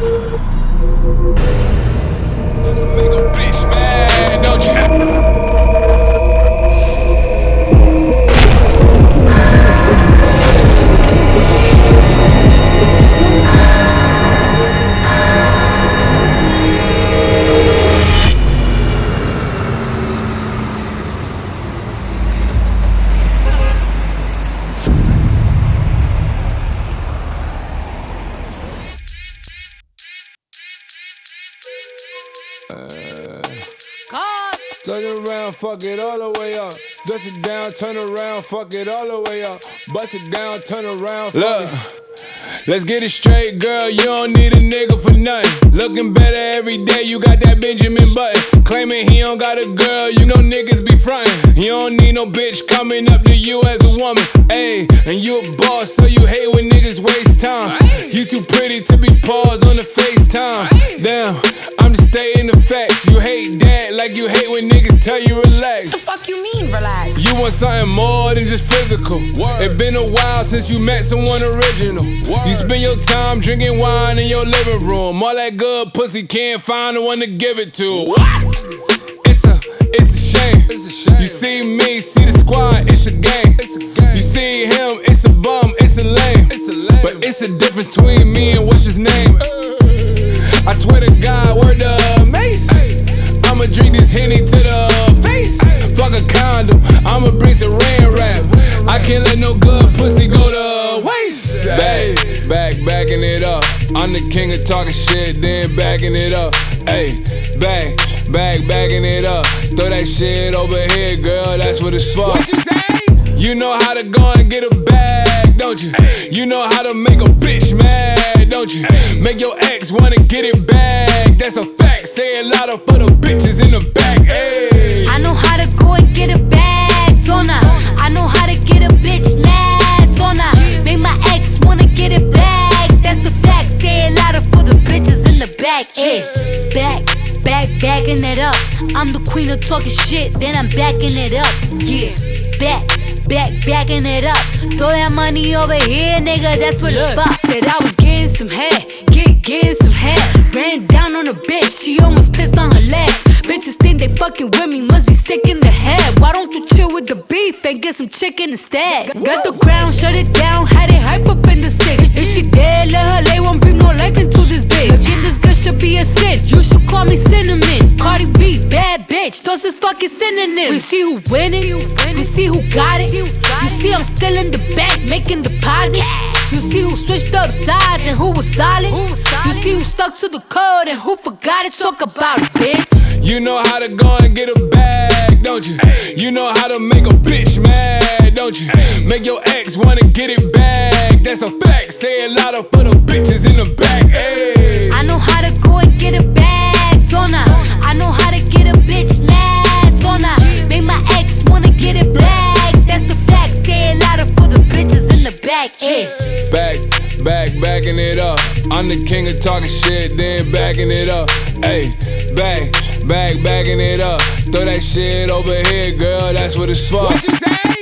Make a bitch mad, don't you? Turn it around, fuck it all the way up. Dust it down, turn around, fuck it all the way up. Bust it down, turn around, fuck it. Let's get it straight, girl, you don't need a nigga for nothing. Looking better every day, you got that Benjamin Button. Claiming he don't got a girl, you know niggas be frontin'. You don't need no bitch coming up to you as a woman. Ayy, and you a boss, so you hate when niggas waste time. You too pretty to be paused on the FaceTime. Damn, I'm just stating the facts. You hate that like you hate when niggas tell you relax. The fuck you mean relax? You want something more than just physical. It been a while since you met someone original. You spend your time drinking wine in your living room. All that good pussy, can't find the one to give it to. What? It's a shame. You see me, see the squad, it's a game. You see him, it's a bum, it's a lame. But it's a difference between me and what's his name. I swear to God, word to Mace. I'ma drink this Henny to the face. Fuck a condom, I'ma bring some rain rap. I can't let no good pussy go to waste. Backing it up. I'm the king of talking shit, then backing it up. Ayy, backing it up. Throw that shit over here, girl, that's what it's for. What you say? You know how to go and get a bag, don't you? You know how to make a bitch mad, don't you? Make your ex wanna get it back, that's a fact. Say it louder for the bitches in the back, ayy. I know how to go and get a bag, don't I? I know how to get a bitch mad, don't I? Make my ex wanna get it back, that's a fact. Say it louder for the bitches in the back, ayy. Backing it up. I'm the queen of talking shit, then I'm backing it up, yeah. Backing it up. Throw that money over here, nigga, that's what it's for. Said I was getting some head, getting some head. Ran down on a bitch, she almost pissed on her leg. Bitches think they fucking with me, must be sick in the head. Why don't you chill with the beef and get some chicken instead? Got the crown, shut it down, had it hype up in the six. If she dead, let her lay, won't breathe no life into this bitch. Again, this girl should be a sin, you should call me Cinnamon. Cardi B, bad bitch, those is fucking synonyms. We see who winning, we see who got it. You see I'm still in the bank making deposits. You see who switched up sides and who was solid. You see who stuck to the code and who forgot it. Talk about it, bitch. You know how to go and get a bag, don't you? You know how to make a bitch mad, don't you? Make your ex wanna get it back, that's a fact. Say it louder for the bitches in the back, ayy. I know how to go and get a bag, don't I? I know how to get a bitch mad, don't I? Make my ex wanna get it back, that's a fact. Say it louder for the bitches in the back, ayy. Backing it up. I'm the king of talking shit, then backing it up. Ayy, backing it up. Throw that shit over here, girl, that's what it's for. What you say?